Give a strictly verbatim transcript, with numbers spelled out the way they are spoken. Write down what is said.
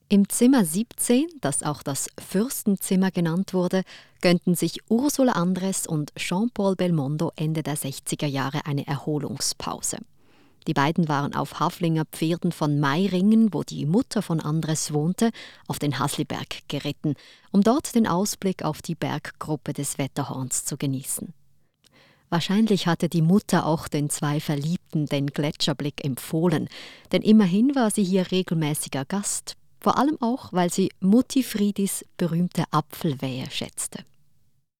Im Zimmer siebzehn, das auch das Fürstenzimmer genannt wurde, gönnten sich Ursula Andress und Jean-Paul Belmondo Ende der sechziger Jahre eine Erholungspause. Die beiden waren auf Haflinger Pferden von Meiringen, wo die Mutter von Andress wohnte, auf den Hasliberg geritten, um dort den Ausblick auf die Berggruppe des Wetterhorns zu genießen. Wahrscheinlich hatte die Mutter auch den zwei Verliebten den Gletscherblick empfohlen, denn immerhin war sie hier regelmäßiger Gast. Vor allem auch, weil sie Mutti Friedis berühmte Apfelwehe schätzte.